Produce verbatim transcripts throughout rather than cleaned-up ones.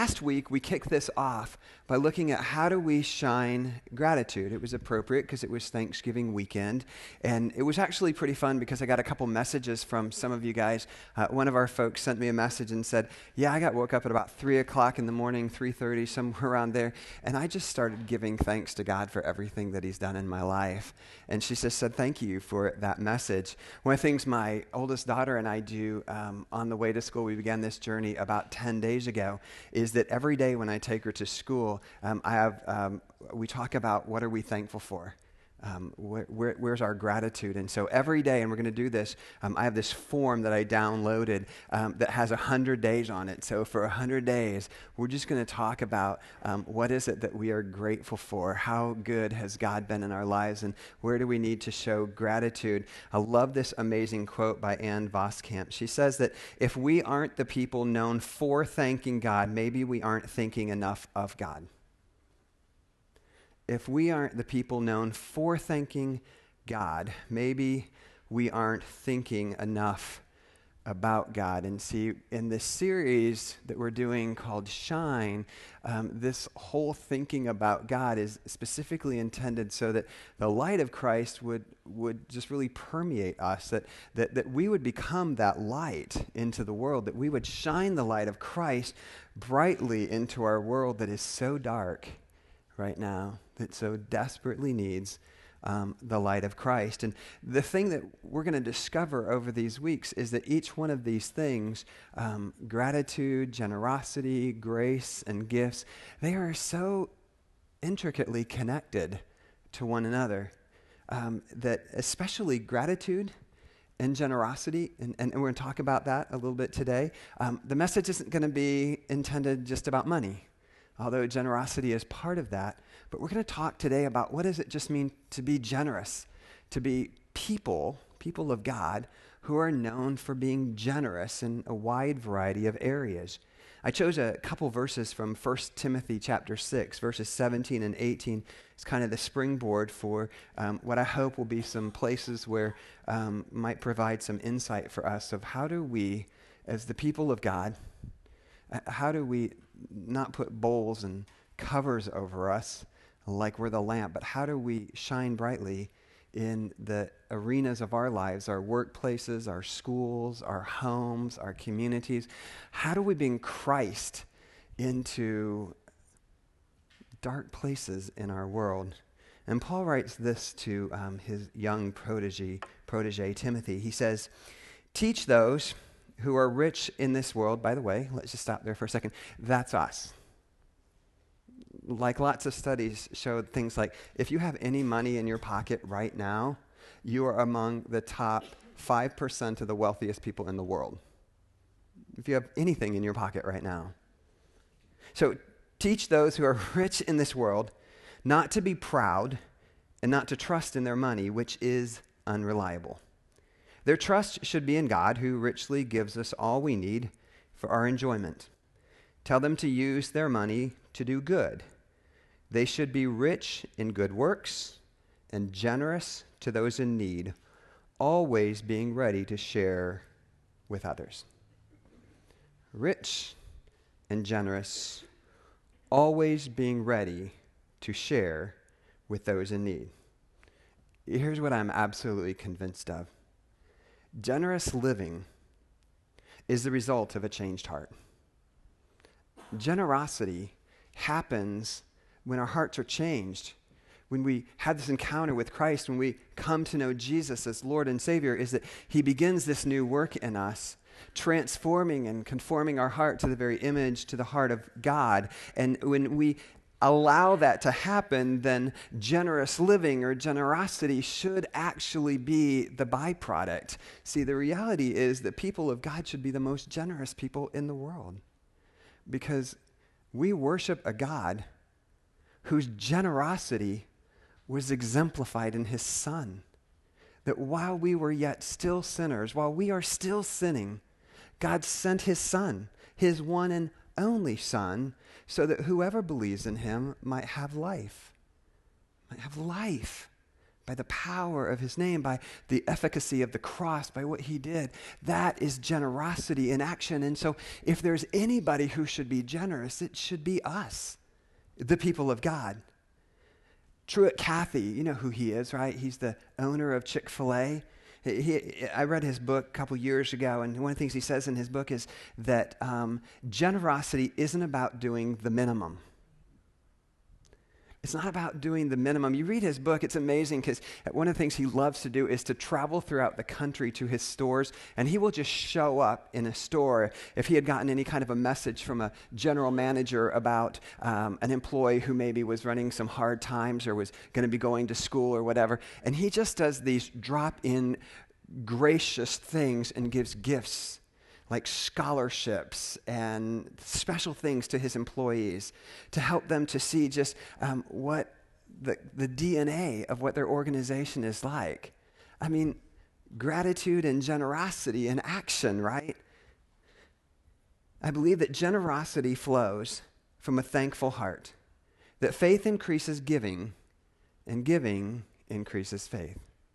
Last week, we kicked this off by looking at how do we shine gratitude. It was appropriate because it was Thanksgiving weekend, and it was actually pretty fun because I got a couple messages from some of you guys. Uh, one of our folks sent me a message and said, yeah, I got woke up at about three o'clock in the morning, three thirty, somewhere around there, and I just started giving thanks to God for everything that he's done in my life. And she just said, thank you for that message. One of the things my oldest daughter and I do um, on the way to school, we began this journey about ten days ago, is that every day when I take her to school, um, I have um, we talk about what are we thankful for. Um, where, where, where's our gratitude? And so every day, and we're going to do this, um, I have this form that I downloaded um, that has one hundred days on it. So for one hundred days, we're just going to talk about um, what is it that we are grateful for, how good has God been in our lives, and where do we need to show gratitude. I love this amazing quote by Ann Voskamp. She says that if we aren't the people known for thanking God, maybe we aren't thinking enough of God. If we aren't the people known for thanking God, maybe we aren't thinking enough about God. And see, in this series that we're doing called Shine, um, this whole thinking about God is specifically intended so that the light of Christ would would just really permeate us, that, that, that we would become that light into the world, that we would shine the light of Christ brightly into our world that is so dark right now, that so desperately needs um, the light of Christ. And the thing that we're going to discover over these weeks is that each one of these things, um, gratitude, generosity, grace, and gifts, they are so intricately connected to one another um, that especially gratitude and generosity, and, and we're going to talk about that a little bit today. Um, the message isn't going to be intended just about money, although generosity is part of that. But we're going to talk today about what does it just mean to be generous, to be people, people of God, who are known for being generous in a wide variety of areas. I chose a couple verses from First Timothy chapter six, verses seventeen and eighteen. It's kind of the springboard for um, what I hope will be some places where um, might provide some insight for us of how do we, as the people of God, uh, how do we not put bowls and covers over us like we're the lamp, but how do we shine brightly in the arenas of our lives, our workplaces, our schools, our homes, our communities? How do we bring Christ into dark places in our world? And Paul writes this to um, his young protege, protege Timothy. He says, teach those who are rich in this world. By the way, let's just stop there for a second. That's us. Like lots of studies showed things like if you have any money in your pocket right now, you are among the top five percent of the wealthiest people in the world. If you have anything in your pocket right now. So teach those who are rich in this world not to be proud and not to trust in their money, which is unreliable. Their trust should be in God, who richly gives us all we need for our enjoyment. Tell them to use their money to do good. They should be rich in good works and generous to those in need, always being ready to share with others. Rich and generous, always being ready to share with those in need. Here's what I'm absolutely convinced of. Generous living is the result of a changed heart. Generosity happens when our hearts are changed, when we have this encounter with Christ, when we come to know Jesus as Lord and Savior, is that he begins this new work in us, transforming and conforming our heart to the very image, to the heart of God. And when we allow that to happen, then generous living or generosity should actually be the byproduct. See, the reality is that people of God should be the most generous people in the world, because we worship a God whose generosity was exemplified in his Son. That while we were yet still sinners, while we are still sinning, God sent his Son, his one and only Son, so that whoever believes in him might have life, might have life by the power of his name, by the efficacy of the cross, by what he did. That is generosity in action. And so if there's anybody who should be generous, it should be us, the people of God. Truett Cathy, you know who he is, right? He's the owner of Chick-fil-A. He, he, I read his book a couple years ago, and one of the things he says in his book is that um, generosity isn't about doing the minimum. It's not about doing the minimum. You read his book, it's amazing because one of the things he loves to do is to travel throughout the country to his stores, and he will just show up in a store if he had gotten any kind of a message from a general manager about um, an employee who maybe was running some hard times or was going to be going to school or whatever. And he just does these drop-in gracious things and gives gifts like scholarships and special things to his employees to help them to see just um, what the, the D N A of what their organization is like. I mean, gratitude and generosity in action, right? I believe that generosity flows from a thankful heart, that faith increases giving, and giving increases faith.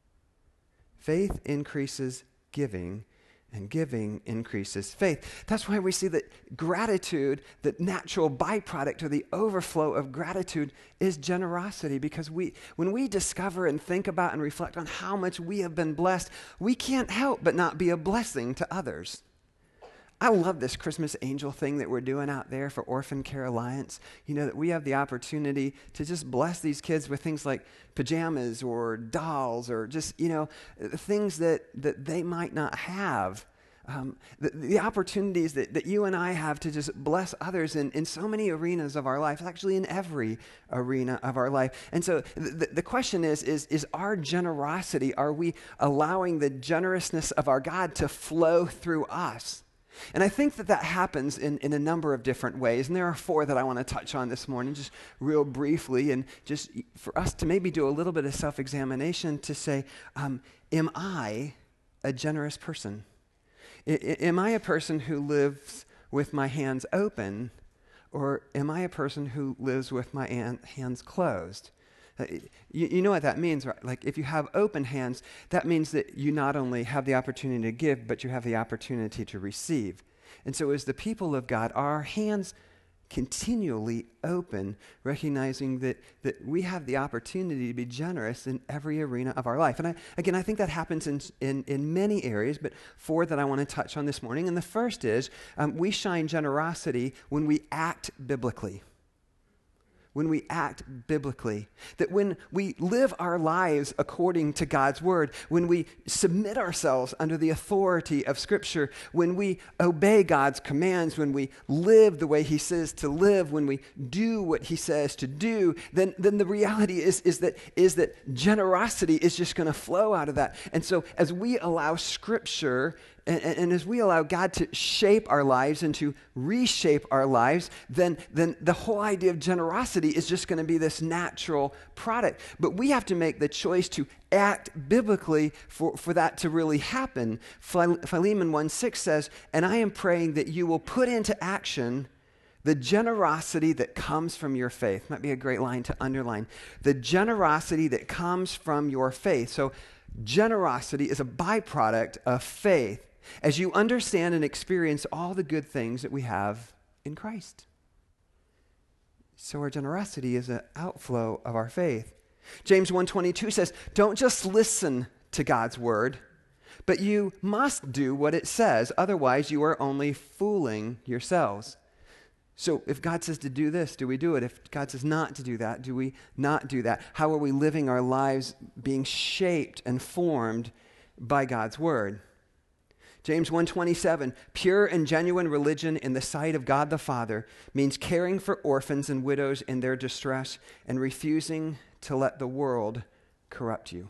Faith increases giving, and giving increases faith. That's why we see that gratitude, the natural byproduct or the overflow of gratitude is generosity, because we, when we discover and think about and reflect on how much we have been blessed, we can't help but not be a blessing to others. I love this Christmas angel thing that we're doing out there for Orphan Care Alliance. You know, that we have the opportunity to just bless these kids with things like pajamas or dolls or just, you know, things that, that they might not have. Um, the, the opportunities that, that you and I have to just bless others in, in so many arenas of our life, actually in every arena of our life. And so the, the question is, is, is our generosity, are we allowing the generousness of our God to flow through us? And I think that that happens in, in a number of different ways. And there are four that I want to touch on this morning, just real briefly, and just for us to maybe do a little bit of self-examination to say, um, am I a generous person? I, I, am I a person who lives with my hands open, or am I a person who lives with my an, hands closed? Uh, you, you know what that means, right? Like if you have open hands, that means that you not only have the opportunity to give, but you have the opportunity to receive. And so as the people of God, our hands continually open, recognizing that, that we have the opportunity to be generous in every arena of our life. And I, again, I think that happens in, in, in many areas, but four that I want to touch on this morning. And the first is um, we shine generosity when we act biblically. When we act biblically, that when we live our lives according to God's word, when we submit ourselves under the authority of Scripture, when we obey God's commands, when we live the way he says to live, when we do what he says to do, then, then the reality is, is, that, is that generosity is just going to flow out of that. And so as we allow Scripture And, and as we allow God to shape our lives and to reshape our lives, then, then the whole idea of generosity is just going to be this natural product. But we have to make the choice to act biblically for, for that to really happen. Philemon one six says, "And I am praying that you will put into action the generosity that comes from your faith." Might be a great line to underline. The generosity that comes from your faith. So generosity is a byproduct of faith, as you understand and experience all the good things that we have in Christ. So our generosity is an outflow of our faith. James one twenty-two says, "Don't just listen to God's word, but you must do what it says. Otherwise, you are only fooling yourselves." So if God says to do this, do we do it? If God says not to do that, do we not do that? How are we living our lives being shaped and formed by God's word? James one twenty-seven, "Pure and genuine religion in the sight of God the Father means caring for orphans and widows in their distress and refusing to let the world corrupt you."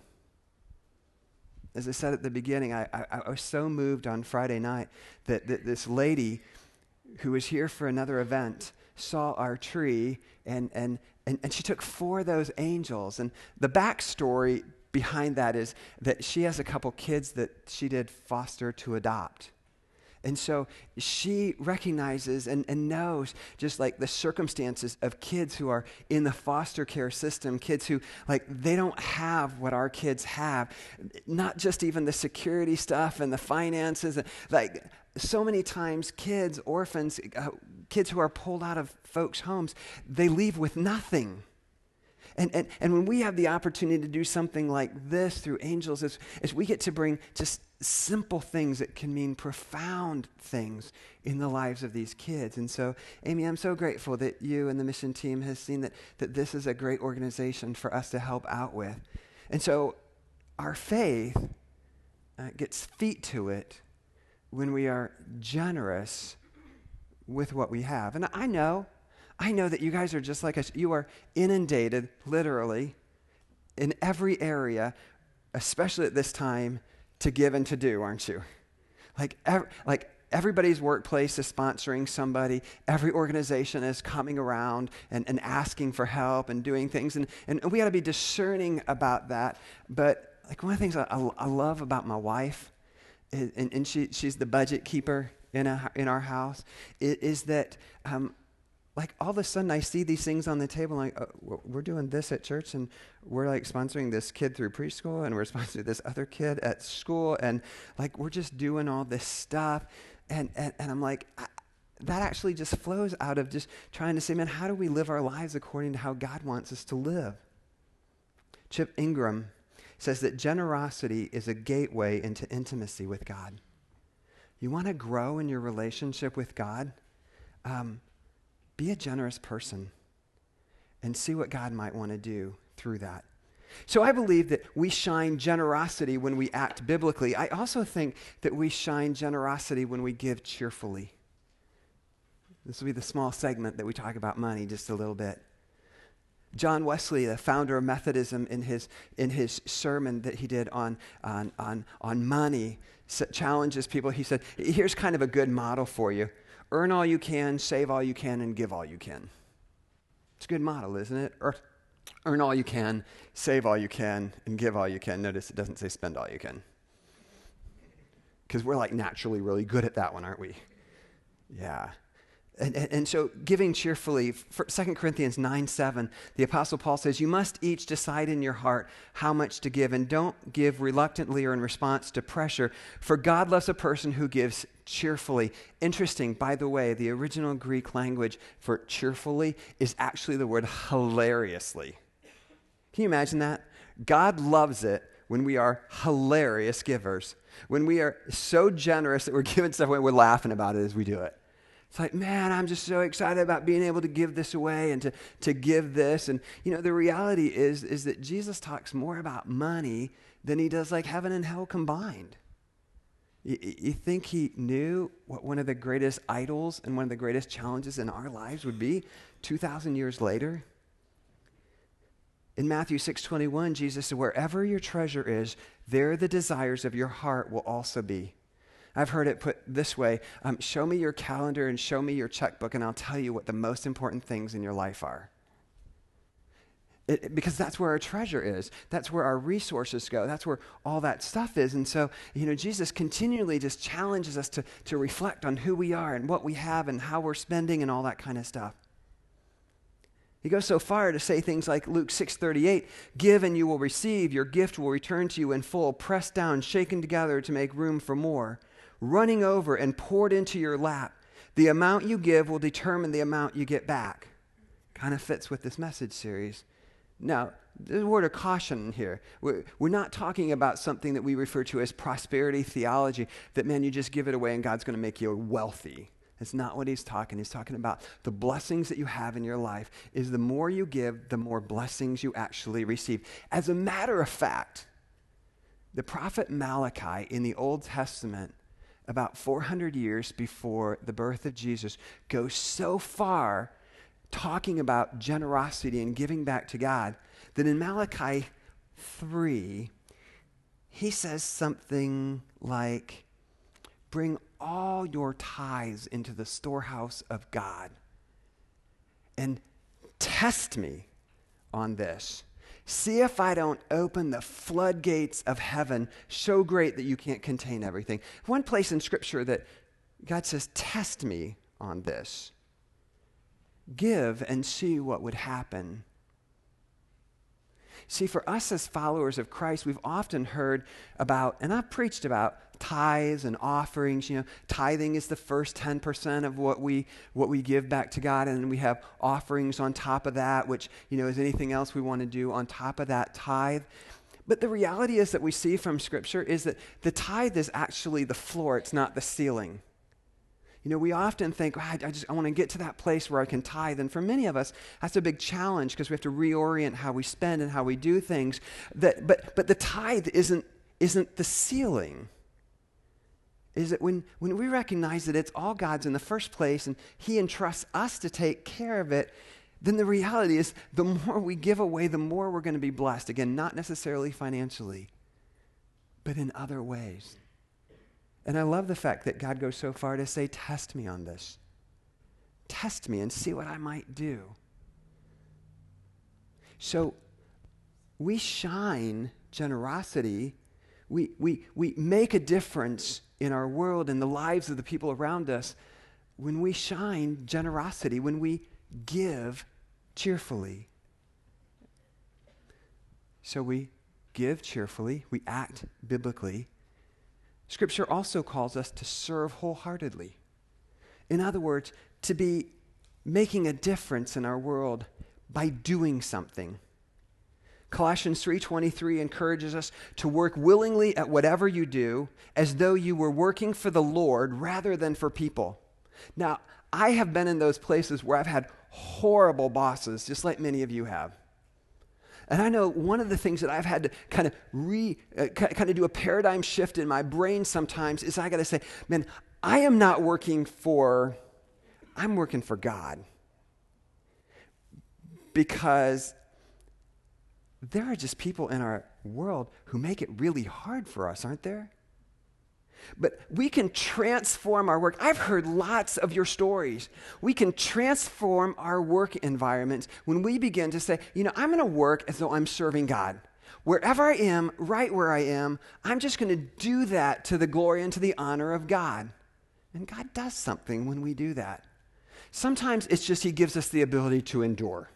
As I said at the beginning, I, I, I was so moved on Friday night that, that this lady who was here for another event saw our tree, and, and, and, and she took four of those angels. And the backstory behind that is that she has a couple kids that she did foster to adopt. And so she recognizes and, and knows just like the circumstances of kids who are in the foster care system, kids who like, they don't have what our kids have, not just even the security stuff and the finances. Like so many times kids, orphans, uh, kids who are pulled out of folks' homes, they leave with nothing. And, and and when we have the opportunity to do something like this through Angels, is, is we get to bring just simple things that can mean profound things in the lives of these kids. And so, Amy, I'm so grateful that you and the mission team has seen that, that this is a great organization for us to help out with. And so our faith uh, gets feet to it when we are generous with what we have. And I know I know that you guys are just like us. You are inundated, literally, in every area, especially at this time, to give and to do, aren't you? Like, ev- like everybody's workplace is sponsoring somebody. Every organization is coming around and, and asking for help and doing things. And, and we got to be discerning about that. But like one of the things I, I, I love about my wife, is, and, and she she's the budget keeper in a, in our house, is, is that... Um, Like all of a sudden I see these things on the table, like, oh, we're doing this at church and we're like sponsoring this kid through preschool and we're sponsoring this other kid at school and like we're just doing all this stuff. And, and, and I'm like, I, that actually just flows out of just trying to say, man, how do we live our lives according to how God wants us to live? Chip Ingram says that generosity is a gateway into intimacy with God. You want to grow in your relationship with God? Um, Be a generous person and see what God might want to do through that. So I believe that we shine generosity when we act biblically. I also think that we shine generosity when we give cheerfully. This will be the small segment that we talk about money just a little bit. John Wesley, the founder of Methodism, in his in his sermon that he did on on on, on money, challenges people. He said, here's kind of a good model for you. Earn all you can, save all you can, and give all you can. It's a good model, isn't it? Or, earn all you can, save all you can, and give all you can. Notice it doesn't say spend all you can. Because we're like naturally really good at that one, aren't we? Yeah. And, and, and so giving cheerfully, for Second Corinthians nine seven, the Apostle Paul says, you must each decide in your heart how much to give, and don't give reluctantly or in response to pressure, for God loves a person who gives cheerfully. Interesting, by the way, the original Greek language for cheerfully is actually the word hilariously. Can you imagine that? God loves it when we are hilarious givers, when we are so generous that we're giving stuff away, we're laughing about it as we do it. It's like, man, I'm just so excited about being able to give this away and to, to give this. And, you know, the reality is, is that Jesus talks more about money than he does like heaven and hell combined. You, you think he knew what one of the greatest idols and one of the greatest challenges in our lives would be two thousand years later? In Matthew six twenty-one, Jesus said, wherever your treasure is, there the desires of your heart will also be. I've heard it put this way, um, show me your calendar and show me your checkbook and I'll tell you what the most important things in your life are. It, it, because that's where our treasure is. That's where our resources go. That's where all that stuff is. And so, you know, Jesus continually just challenges us to, to reflect on who we are and what we have and how we're spending and all that kind of stuff. He goes so far to say things like Luke six thirty-eight, give and you will receive, your gift will return to you in full, pressed down, shaken together to make room for more, running over and poured into your lap. The amount you give will determine the amount you get back. Kind of fits with this message series. Now, there's a word of caution here. We're, we're not talking about something that we refer to as prosperity theology, that, man, you just give it away and God's going to make you wealthy. That's not what he's talking. He's talking about the blessings that you have in your life is the more you give, the more blessings you actually receive. As a matter of fact, the prophet Malachi in the Old Testament, about four hundred years before the birth of Jesus, goes so far talking about generosity and giving back to God that in Malachi three, he says something like, bring all your tithes into the storehouse of God and test me on this. See if I don't open the floodgates of heaven so great that you can't contain everything. One place in Scripture that God says, test me on this. Give and see what would happen. See, for us as followers of Christ, we've often heard about, and I've preached about, tithes and offerings. You know, tithing is the first ten percent of what we what we give back to God, and then we have offerings on top of that, which, you know, is anything else we want to do on top of that tithe. But the reality is that we see from Scripture is that the tithe is actually the floor, it's not the ceiling. You know, we often think, oh, I, I just I want to get to that place where I can tithe. And for many of us, that's a big challenge because we have to reorient how we spend and how we do things. That, but but the tithe isn't isn't the ceiling. Is that when, when we recognize that it's all God's in the first place and he entrusts us to take care of it, then the reality is the more we give away, the more we're going to be blessed. Again, not necessarily financially, but in other ways. And I love the fact that God goes so far to say, test me on this. Test me and see what I might do. So we shine generosity. We, we, we make a difference in our world and the lives of the people around us when we shine generosity, when we give cheerfully. So we give cheerfully, we act biblically. Scripture also calls us to serve wholeheartedly. In other words, to be making a difference in our world by doing something. Colossians three twenty-three encourages us to work willingly at whatever you do as though you were working for the Lord rather than for people. Now, I have been in those places where I've had horrible bosses, just like many of you have. And I know one of the things that I've had to kind of re, uh, kind of do a paradigm shift in my brain sometimes is I got to say, man, I am not working for, I'm working for God. Because there are just people in our world who make it really hard for us, aren't there? But we can transform our work. I've heard lots of your stories. We can transform our work environments when we begin to say, you know, I'm going to work as though I'm serving God. Wherever I am, right where I am, I'm just going to do that to the glory and to the honor of God. And God does something when we do that. Sometimes it's just he gives us the ability to endure.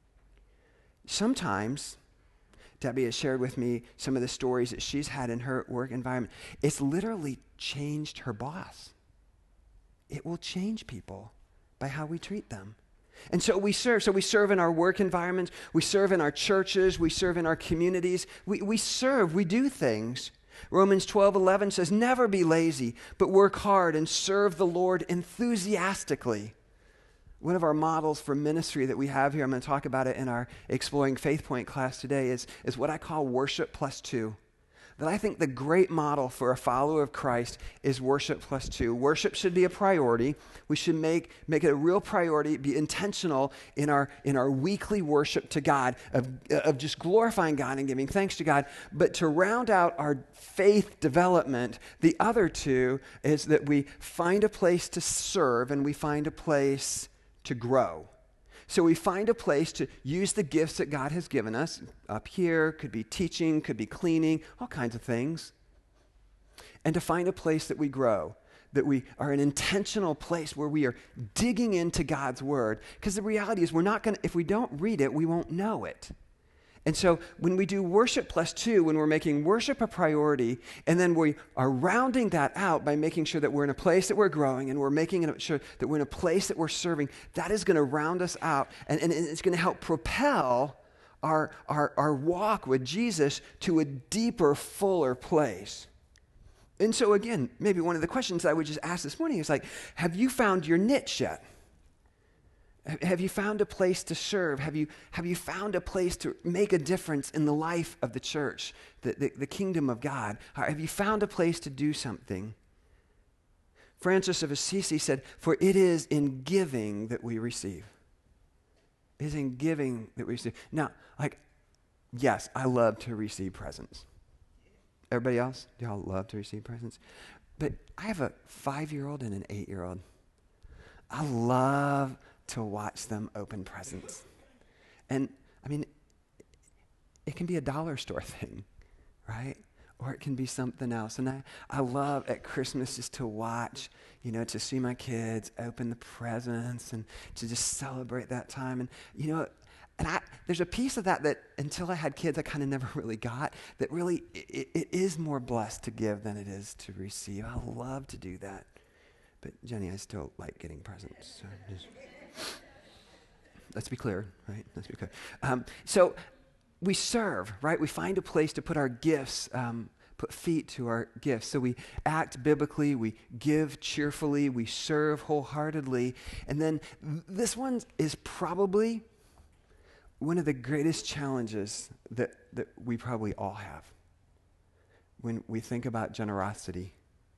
Sometimes Debbie has shared with me some of the stories that she's had in her work environment. It's literally changed her boss. It will change people by how we treat them. And so we serve. So we serve in our work environments. We serve in our churches. We serve in our communities. We, we serve. We do things. Romans twelve eleven says, never be lazy, but work hard and serve the Lord enthusiastically. One of our models for ministry that we have here, I'm going to talk about it in our Exploring Faith Point class today, is, is what I call worship plus two. That I think the great model for a follower of Christ is worship plus two. Worship should be a priority. We should make, make it a real priority, be intentional in our, in our weekly worship to God, of, of just glorifying God and giving thanks to God. But to round out our faith development, the other two is that we find a place to serve and we find a place to grow. So we find a place to use the gifts that God has given us. Up here, could be teaching, could be cleaning, all kinds of things. And to find a place that we grow, that we are an intentional place where we are digging into God's word. Because the reality is we're not going to, if we don't read it, we won't know it. And so when we do worship plus two, when we're making worship a priority, and then we are rounding that out by making sure that we're in a place that we're growing and we're making sure that we're in a place that we're serving, that is going to round us out, and, and it's going to help propel our, our, our walk with Jesus to a deeper, fuller place. And so again, maybe one of the questions I would just ask this morning is like, have you found your niche yet? Have you found a place to serve? Have you, have you found a place to make a difference in the life of the church, the, the, the kingdom of God? Have you found a place to do something? Francis of Assisi said, for it is in giving that we receive. It is in giving that we receive. Now, like, yes, I love to receive presents. Everybody else? Do y'all love to receive presents? But I have a five-year-old and an eight-year-old. I love to watch them open presents. And I mean, it can be a dollar store thing, right? or it can be something else. And I, I love at Christmas just to watch, you know, to see my kids open the presents and to just celebrate that time. And, you know, and I, there's a piece of that that until I had kids, I kind of never really got, that really it, it is more blessed to give than it is to receive. I love to do that. But Jenny, I still like getting presents. So just, let's be clear, right? Let's be clear. Um, so we serve, right? We find a place to put our gifts, um, put feet to our gifts. So we act biblically, we give cheerfully, we serve wholeheartedly. And then th- this one is probably one of the greatest challenges that, that we probably all have. When we think about generosity,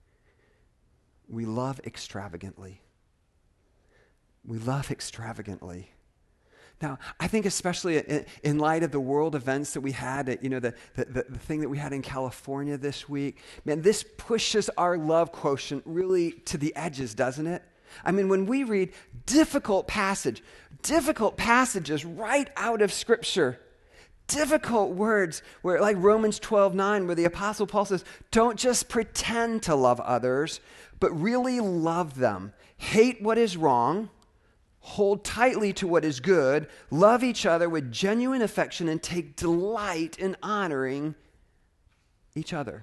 we love extravagantly. We love extravagantly. Now, I think especially in, in light of the world events that we had, you know, the, the, the, the thing that we had in California this week, man, this pushes our love quotient really to the edges, doesn't it? I mean, when we read difficult passage, difficult passages right out of Scripture, difficult words, where like Romans twelve nine, where the Apostle Paul says, don't just pretend to love others, but really love them. Hate what is wrong, hold tightly to what is good, love each other with genuine affection, and take delight in honoring each other.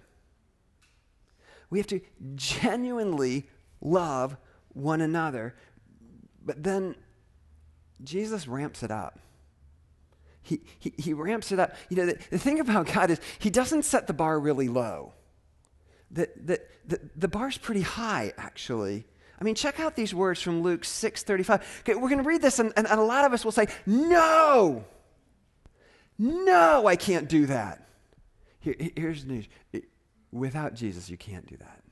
We have to genuinely love one another. But then Jesus ramps it up. He, he, he ramps it up. You know, the, the thing about God is he doesn't set the bar really low. The, the, the, the bar's pretty high, actually. I mean, check out these words from Luke six thirty-five. Okay, we're going to read this, and, and, and a lot of us will say, no, no, I can't do that. Here, here's the news. It, without Jesus, you can't do that.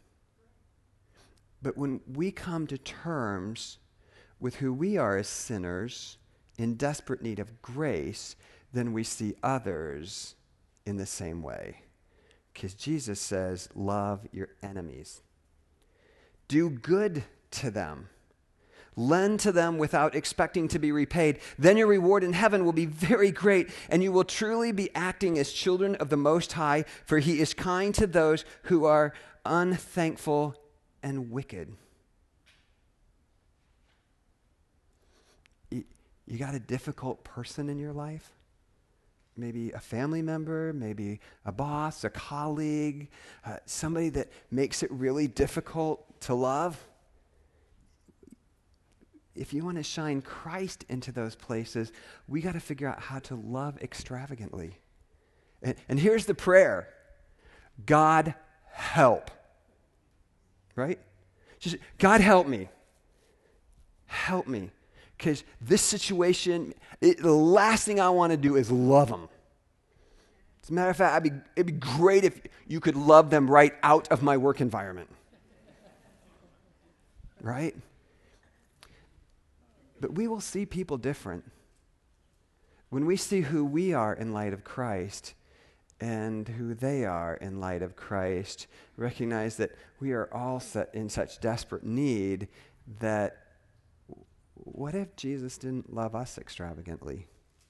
But when we come to terms with who we are as sinners in desperate need of grace, then we see others in the same way. Because Jesus says, love your enemies. Do good to them. Lend to them without expecting to be repaid. Then your reward in heaven will be very great, and you will truly be acting as children of the Most High, for he is kind to those who are unthankful and wicked. You, you got a difficult person in your life? Maybe a family member, maybe a boss, a colleague, uh, somebody that makes it really difficult to love. If you want to shine Christ into those places, we got to figure out how to love extravagantly. And, and here's the prayer. God, help. Right? Just, God, help me. Help me. Because this situation, it, the last thing I want to do is love them. As a matter of fact, I'd be, it'd be great if you could love them right out of my work environment. Right? But we will see people different. When we see who we are in light of Christ and who they are in light of Christ, recognize that we are all set in such desperate need that what if Jesus didn't love us extravagantly?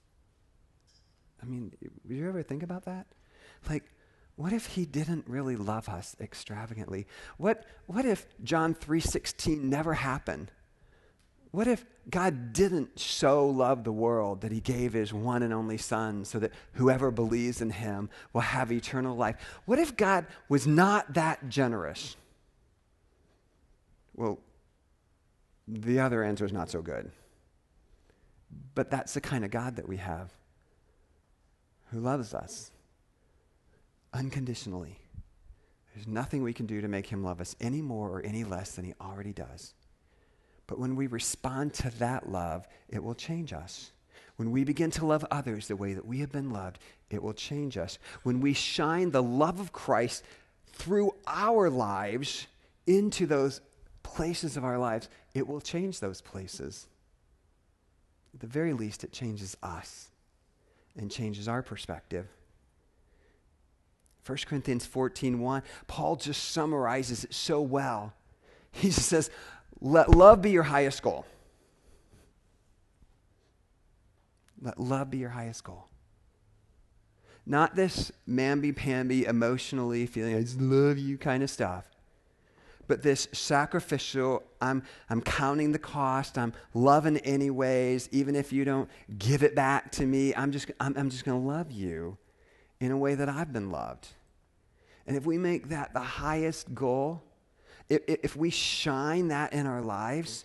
I mean, did you ever think about that? Like, what if he didn't really love us extravagantly? What, what if John three sixteen never happened? What if God didn't so love the world that he gave his one and only Son so that whoever believes in him will have eternal life? What if God was not that generous? Well, the other answer is not so good. But that's the kind of God that we have, who loves us unconditionally. There's nothing we can do to make him love us any more or any less than he already does. But when we respond to that love, it will change us. When we begin to love others the way that we have been loved, it will change us. When we shine the love of Christ through our lives into those places of our lives, it will change those places. At the very least, it changes us and changes our perspective. First Corinthians fourteen one, Paul just summarizes it so well. He just says, let love be your highest goal. Let love be your highest goal. Not this mamby-pamby, emotionally feeling, I just love you kind of stuff. But this sacrificial, I'm, I'm counting the cost, I'm loving anyways, even if you don't give it back to me, I'm just, I'm, I'm just going to love you in a way that I've been loved. And if we make that the highest goal, if, if we shine that in our lives,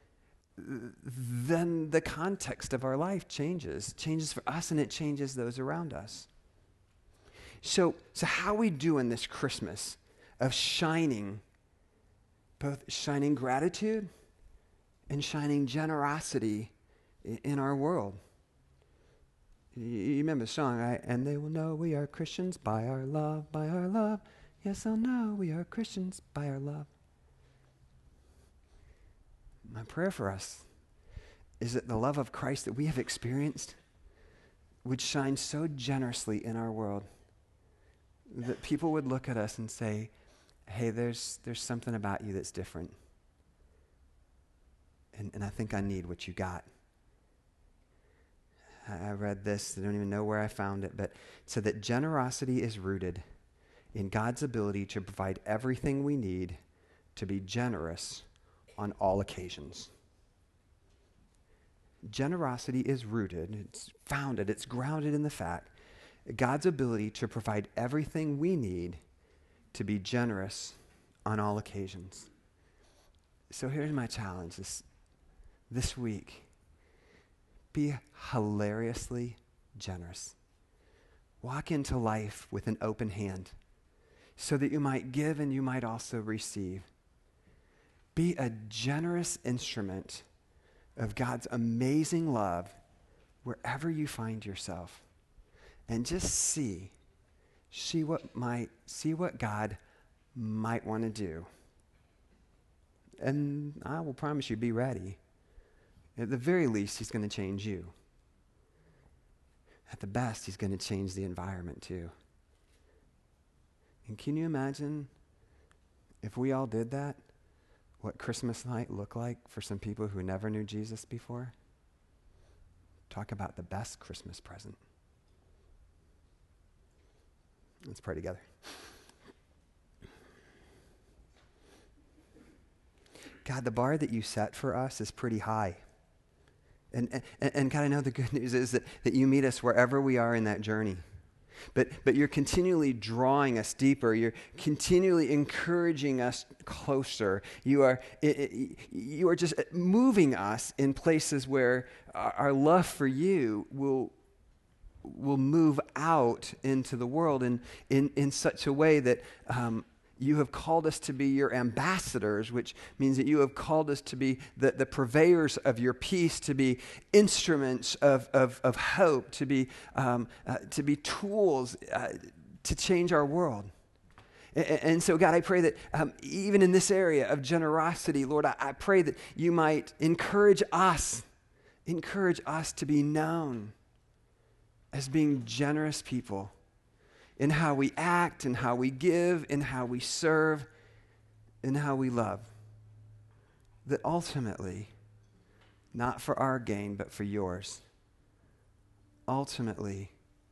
then the context of our life changes. Changes for us, and it changes those around us. So, so how are we doing this Christmas of shining, both shining gratitude and shining generosity in, in our world? You, you remember the song, right? And they will know we are Christians by our love, by our love. Yes, they'll know we are Christians by our love. My prayer for us is that the love of Christ that we have experienced would shine so generously in our world that people would look at us and say, hey, there's there's something about you that's different. And, and I think I need what you got. I, I read this, I don't even know where I found it, but it said that generosity is rooted in God's ability to provide everything we need to be generous on all occasions. Generosity is rooted, it's founded, it's grounded in the fact God's ability to provide everything we need to be generous on all occasions. So here's my challenge this, this week. Be hilariously generous. Walk into life with an open hand so that you might give and you might also receive. Be a generous instrument of God's amazing love wherever you find yourself. And just see, see what might, see what God might want to do. And I will promise you, be ready. At the very least, he's going to change you. At the best, he's going to change the environment too. And can you imagine if we all did that, what Christmas night looked like for some people who never knew Jesus before? Talk about the best Christmas present. Let's pray together. God, the bar that you set for us is pretty high. And, and, and God, I know the good news is that, that you meet us wherever we are in that journey. But, but you're continually drawing us deeper. You're continually encouraging us closer. You are, it, it, you are just moving us in places where our, our love for you will will move out into the world in, in, in such a way that um, you have called us to be your ambassadors, which means that you have called us to be the, the purveyors of your peace, to be instruments of, of, of hope, to be, um, uh, to be tools uh, to change our world. And, and so, God, I pray that um, even in this area of generosity, Lord, I, I pray that you might encourage us, encourage us to be known as being generous people in how we act, in how we give, in how we serve, in how we love. That ultimately, not for our gain, but for yours. Ultimately,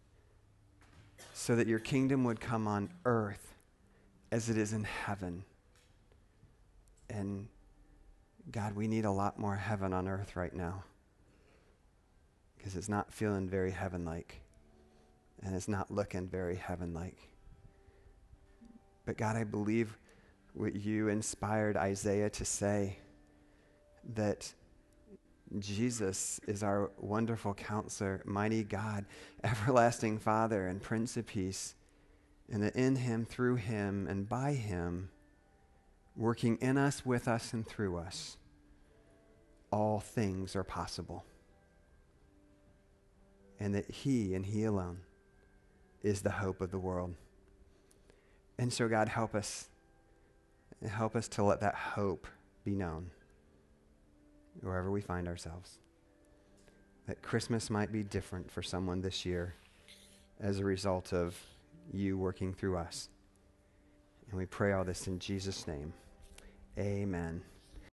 so that your kingdom would come on earth as it is in heaven. And God, we need a lot more heaven on earth right now, because it's not feeling very heaven-like, and it's not looking very heaven-like. But God, I believe what you inspired Isaiah to say, that Jesus is our wonderful counselor, mighty God, everlasting Father, and Prince of Peace, and that in him, through him, and by him, working in us, with us, and through us, all things are possible. And that he and he alone is the hope of the world. And so, God, help us. Help us to let that hope be known wherever we find ourselves. That Christmas might be different for someone this year as a result of you working through us. And we pray all this in Jesus' name. Amen.